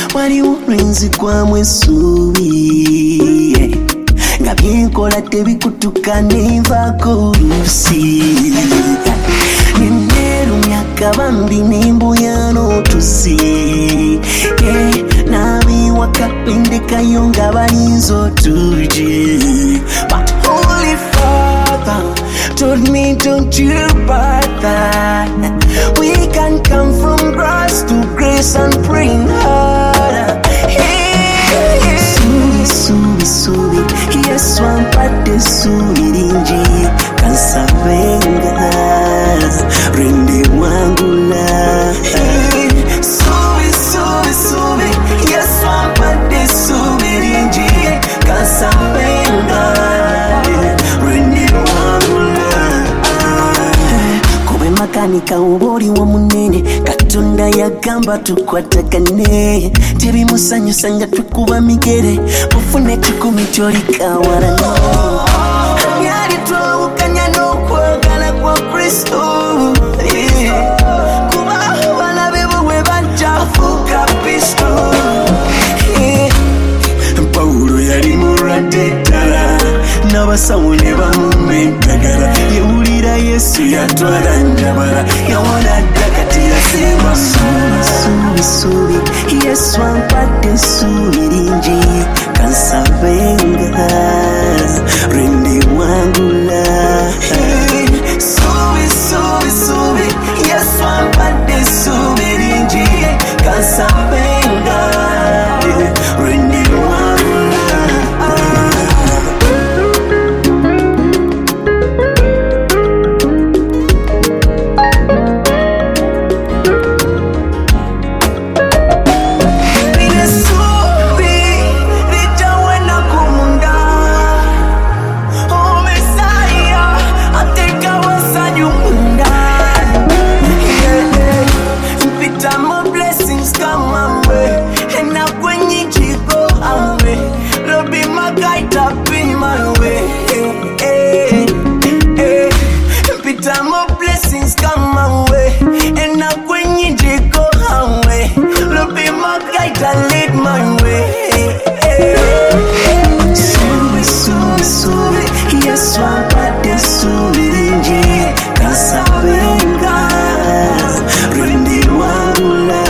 wali ulinzi kwa mwesubi ngabyenkola tebikutuka nevako lusi nenerumya kabambi nembuyano tusi nabiwaka pendekayo nga balinzo tuje. But Holy Father told me don't you bother, we can come from grace to grace and praying harder. Subi Yesu ampate subirinji kansavengas rende wangula. Subi Yesu ampate subirinji kansavengas rende wangula. Kube makanika ubori wa munene Katonda yagamba tukwatakane tebimusanyusa nga tukuba migere mufune kikumi kyolikawarano byali twawukanya n'okwagala kwa Kristo kuba balabe bwe banjafuuka Kristo. Pawulo yali mulwadde ddala n'abasawo ne bamumendagala yewulira Yesu yatwala njabala yawona dda kati yasemba subi Yesu ampate subirinji kansavengas rende wangula. Subi Yesu ampate subirinji kansavengas rende wangula. Lead my way. Subi Yesu ampate subirinji kansavengas rende wangula.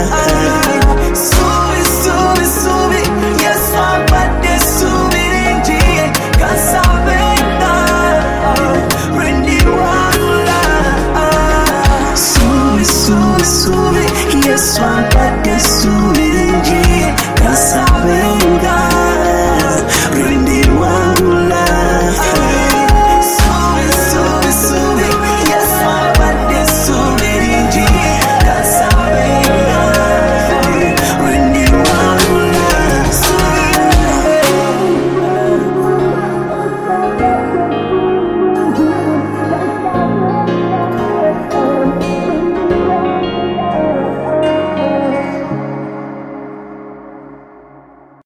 Subi Yesu ampate subirinji kansavengas rende wangula. Subi Yesu